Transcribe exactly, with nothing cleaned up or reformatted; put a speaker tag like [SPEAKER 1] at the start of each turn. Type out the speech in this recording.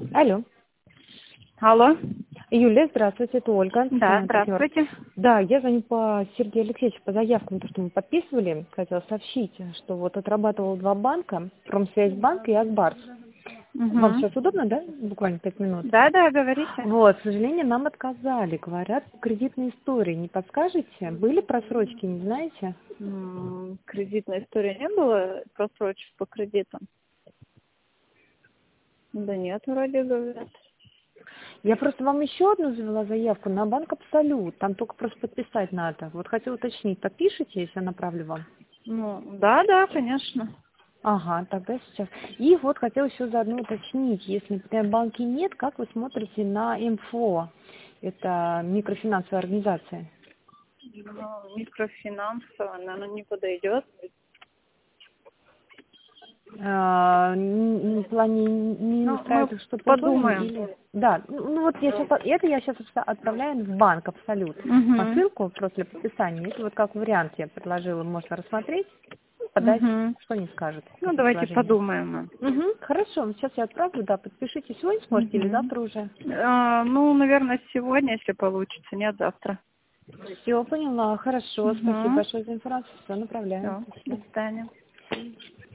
[SPEAKER 1] Алло.
[SPEAKER 2] Алло.
[SPEAKER 1] Юлия, здравствуйте, это Ольга.
[SPEAKER 2] Да,
[SPEAKER 1] Социальный партнер.
[SPEAKER 2] здравствуйте.
[SPEAKER 1] Да, я звоню по Сергею Алексеевичу по заявкам, то, что мы подписывали. Хотела сообщить, что вот отрабатывал два банка, Промсвязьбанк и Акбарс. Вам
[SPEAKER 2] Угу.
[SPEAKER 1] сейчас удобно, да? Буквально пять минут.
[SPEAKER 2] Да, да, говорите.
[SPEAKER 1] Вот, к сожалению, нам отказали. Говорят, кредитные истории. Не подскажете? Были просрочки, не знаете?
[SPEAKER 2] М, Кредитной истории не было, просрочек по кредитам? Да нет, вроде говорят.
[SPEAKER 1] Я просто вам еще одну завела заявку на банк Абсолют. Там только просто подписать надо. Вот хотела уточнить, подпишите, если я направлю вам?
[SPEAKER 2] Ну, да, да, конечно.
[SPEAKER 1] Ага, тогда сейчас. И вот хотела еще заодно уточнить, если, например, банки нет, как вы смотрите на МФО? Это микрофинансовая организация.
[SPEAKER 2] Ну, микрофинансово, наверное, не подойдет.
[SPEAKER 1] А, н- н- в плане не
[SPEAKER 2] Ну, мы
[SPEAKER 1] устраивает что по условиям
[SPEAKER 2] подумаем.
[SPEAKER 1] или... Да, ну ну вот я сейчас, это я сейчас отправляю в банк Абсолют.
[SPEAKER 2] Угу.
[SPEAKER 1] Посылку после подписания. Это вот как вариант я предложила, можно рассмотреть, подать,
[SPEAKER 2] Угу.
[SPEAKER 1] что они скажут,
[SPEAKER 2] Ну,
[SPEAKER 1] как
[SPEAKER 2] давайте
[SPEAKER 1] предложение.
[SPEAKER 2] подумаем.
[SPEAKER 1] Угу, хорошо, сейчас я отправлю, да, подпишите сегодня сможете или
[SPEAKER 2] Угу.
[SPEAKER 1] завтра уже.
[SPEAKER 2] Ну, наверное, сегодня, если получится, нет, завтра.
[SPEAKER 1] Все, поняла. Хорошо. Спасибо
[SPEAKER 2] Угу.
[SPEAKER 1] большое за информацию. Все, направляем.
[SPEAKER 2] Все,
[SPEAKER 1] До
[SPEAKER 2] до
[SPEAKER 1] свидания.
[SPEAKER 2] свидания.